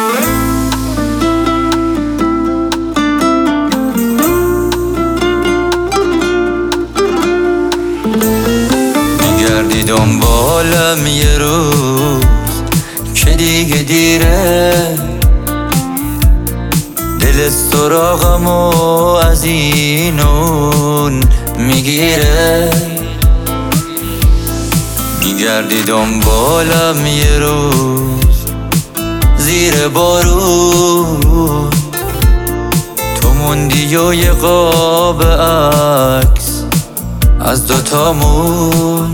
میگردی دنبالم یه روز که دیگه دیره، دل سراغمو از اینون میگیره. میگردی دنبالم یه روز زیر بارون، تو موندی و یه قاب عکس از دوتامون.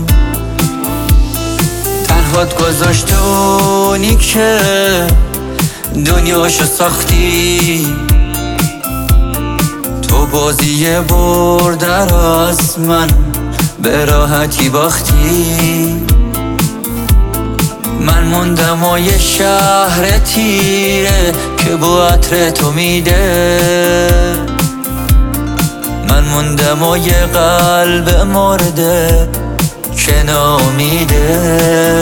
تنهات گذاشتونی که دنیاشو ساختی، تو بازی بردر از من به راحتی باختی. من موندم و یه شهر تیره که با عطر تو میده، من موندم و یه قلب مرده که نامیده.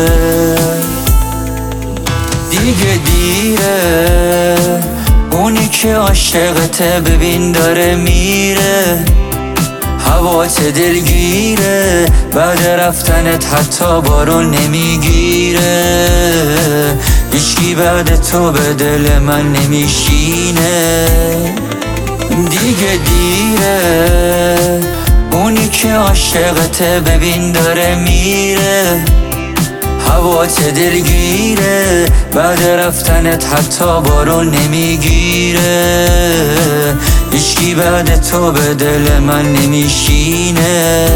دیگه دیره، اونی که عاشقته ببین داره میره. هوات دلگیره، بعد رفتنت حتی بارون نمیگیره. هیچکی بعد تو به دل من نمیشینه. دیگه دیره، اونی که عاشقته ببین داره میره. هوات دلگیره، بعد رفتنت حتی بارون نمیگیره. هیچکی بعد تو به دل من نمیشینه.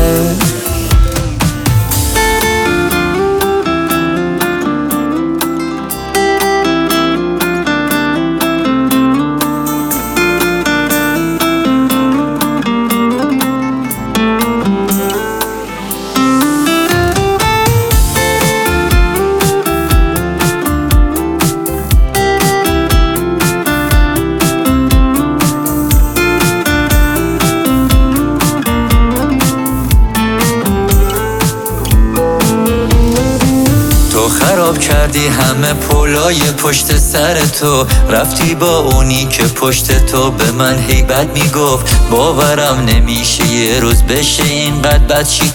خراب کردی همه پلای پشت سر تو، رفتی با اونی که پشت تو به من هیبت میگفت. باورم نمیشه یه روز بشه اینقدر بد چی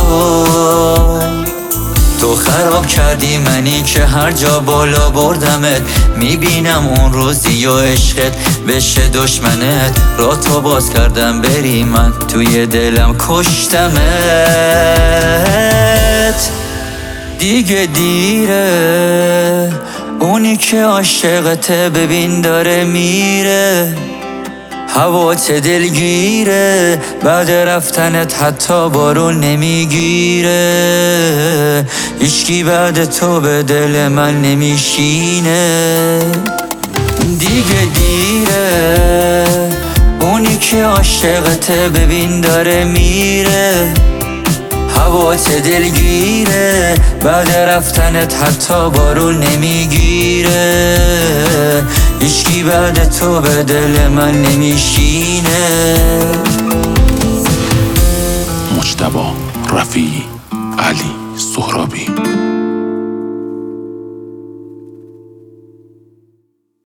تو خراب کردی منی که هر جا بالا بردمت. میبینم اون روزی و عشقت بشه دشمنت. راه تو باز کردم بری، من توی دلم کشتمت. دیگه دیره، اونی که عاشقته ببین داره میره. هوات دلگیره، بعد رفتنت حتی بارون نمیگیره. هیچکی بعد تو به دل من نمیشینه. دیگه دیره، اونی که عاشقته ببین داره میره. هوات دلگیره، بعد رفتنت حتی بارون نمیگیره. هیچکی بعد تو به دل من نمیشینه. مجتبی رفیعی، علی سهرابی.